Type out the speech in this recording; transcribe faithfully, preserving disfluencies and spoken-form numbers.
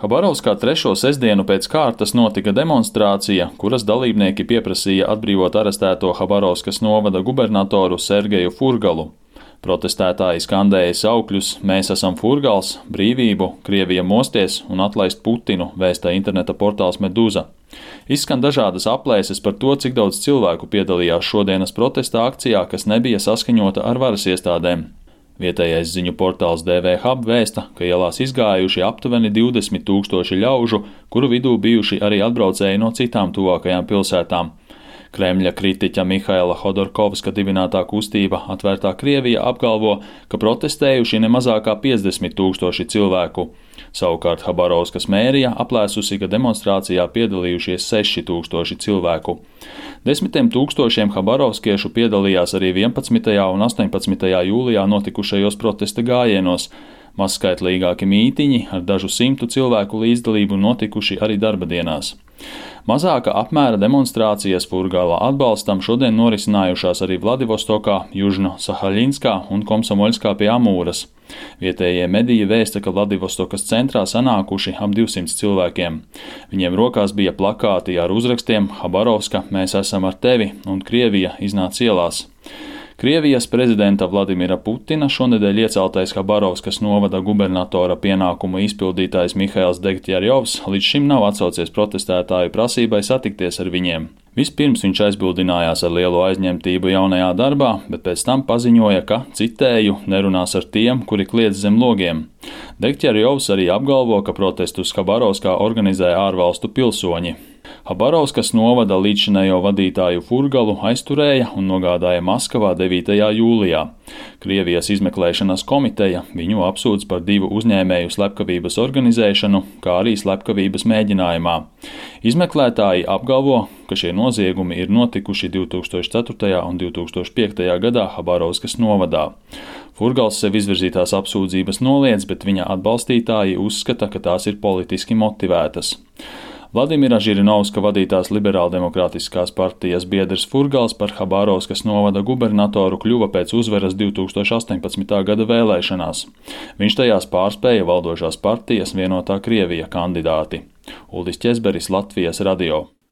Habarovskā trešo sestdienu pēc kārtas notika demonstrācija, kuras dalībnieki pieprasīja atbrīvot arestēto Habarovskas novada gubernatoru Sergeju Furgalu. Protestētāji skandēja saukļus "Mēs esam Furgals", "Brīvību", "Krievija mosties" un "Atlaist Putinu", vēsta interneta portāls Meduza. Izskan dažādas aplēses par to, cik daudz cilvēku piedalījās šodienas protesta akcijā, kas nebija saskaņota ar varas iestādēm. Vietējais ziņu portāls D V Hub vēsta, ka ielās izgājuši aptuveni divdesmit tūkstoši ļaužu, kuru vidū bijuši arī atbraucēji no citām tuvākajām pilsētām. Kremļa kritiķa Mihaila Hodorkovska dibinātā kustība Atvērtā Krievija apgalvo, ka protestējuši ne mazāk kā piecdesmit tūkstoši cilvēku. Savukārt Habarovskas mērija aplēsusi, ka demonstrācijā piedalījušies seši tūkstoši cilvēku. Desmitiem tūkstošiem habarovskiešu piedalījās arī vienpadsmitajā un astoņpadsmitajā jūlijā notikušajos protesta gājienos. Mazskaitlīgāki mītiņi ar dažu simtu cilvēku līdzdalību notikuši arī darba dienās. Mazāka apmēra demonstrācijas Furgala atbalstam šodien norisinājušās arī Vladivostokā, Južno-Sahaļinskā un Komsomoļskā pie Amūras. Vietējie mediji vēsta, ka Vladivostokas centrā sanākuši ap divsimts cilvēkiem. Viņiem rokās bija plakāti ar uzrakstiem "Habarovska, mēs esam ar tevi" un "Krievija iznāc ielās". Krievijas prezidenta Vladimira Putina šonedēļ ieceltais Habarovskas novada gubernatora pienākumu izpildītājs Mihails Degtjārjovs līdz šim nav atsaucies protestētāju prasībai satikties ar viņiem. Vispirms viņš aizbildinājās ar lielu aizņemtību jaunajā darbā, bet pēc tam paziņoja, ka, citēju, nerunās ar tiem, kuri kliedz zem logiem. Degtjārjovs arī apgalvo, ka protestus Habarovskā organizē ārvalstu pilsoņi. Habarovskas novada līdzšinējo vadītāju Furgalu aizturēja un nogādāja Maskavā devītajā jūlijā. Krievijas izmeklēšanas komiteja viņu apsūdz par divu uzņēmēju slepkavības organizēšanu, kā arī slepkavības mēģinājumā. Izmeklētāji apgalvo, ka šie noziegumi ir notikuši divi tūkstoši ceturtajā un divi tūkstoši piektajā gadā Habarovskas novadā. Furgals sev izvirzītās apsūdzības noliedz, bet viņa atbalstītāji uzskata, ka tās ir politiski motivētas. Vladimira Žirinovska vadītās liberāldemokrātiskās partijas biedrs Furgals par Habarovskas novada gubernatoru kļuva pēc uzvaras divi tūkstoši astoņpadsmitā gada vēlēšanās. Viņš tajās pārspēja valdošās partijas Vienotā Krievija kandidāti. Uldis Ķezberis, Latvijas radio.